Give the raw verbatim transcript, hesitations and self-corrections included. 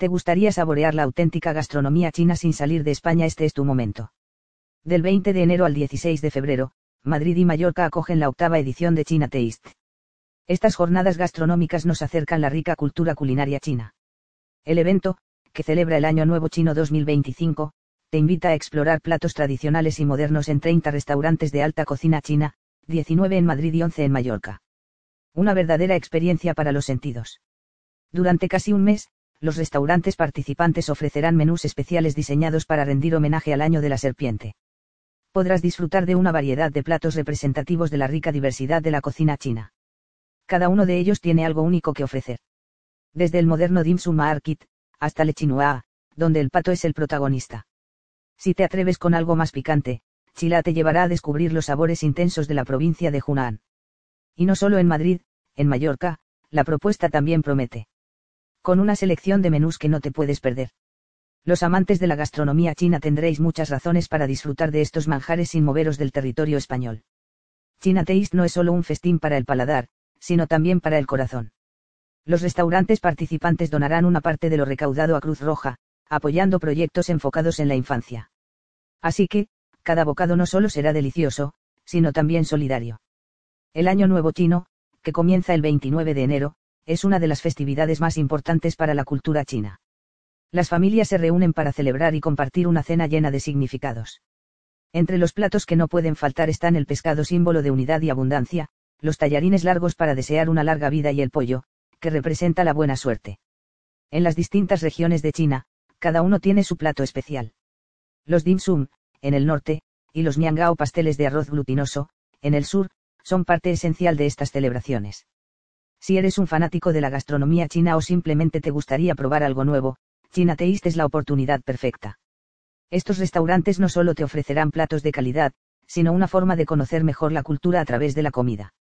¿Te gustaría saborear la auténtica gastronomía china sin salir de España? Este es tu momento. Del veinte de enero al dieciséis de febrero, Madrid y Mallorca acogen la octava edición de China Taste. Estas jornadas gastronómicas nos acercan la rica cultura culinaria china. El evento, que celebra el Año Nuevo Chino dos mil veinticinco, te invita a explorar platos tradicionales y modernos en treinta restaurantes de alta cocina china, diecinueve en Madrid y once en Mallorca. Una verdadera experiencia para los sentidos. Durante casi un mes, los restaurantes participantes ofrecerán menús especiales diseñados para rendir homenaje al Año de la Serpiente. Podrás disfrutar de una variedad de platos representativos de la rica diversidad de la cocina china. Cada uno de ellos tiene algo único que ofrecer. Desde el moderno dim sum market, hasta le chinois, donde el pato es el protagonista. Si te atreves con algo más picante, Chila te llevará a descubrir los sabores intensos de la provincia de Hunan. Y no solo en Madrid, en Mallorca, la propuesta también promete. Con una selección de menús que no te puedes perder. Los amantes de la gastronomía china tendréis muchas razones para disfrutar de estos manjares sin moveros del territorio español. China Taste no es solo un festín para el paladar, sino también para el corazón. Los restaurantes participantes donarán una parte de lo recaudado a Cruz Roja, apoyando proyectos enfocados en la infancia. Así que, cada bocado no solo será delicioso, sino también solidario. El Año Nuevo Chino, que comienza el veintinueve de enero, es una de las festividades más importantes para la cultura china. Las familias se reúnen para celebrar y compartir una cena llena de significados. Entre los platos que no pueden faltar están el pescado, símbolo de unidad y abundancia, los tallarines largos para desear una larga vida y el pollo, que representa la buena suerte. En las distintas regiones de China, cada uno tiene su plato especial. Los dim sum, en el norte, y los miangao, pasteles de arroz glutinoso, en el sur, son parte esencial de estas celebraciones. Si eres un fanático de la gastronomía china o simplemente te gustaría probar algo nuevo, China Taste es la oportunidad perfecta. Estos restaurantes no solo te ofrecerán platos de calidad, sino una forma de conocer mejor la cultura a través de la comida.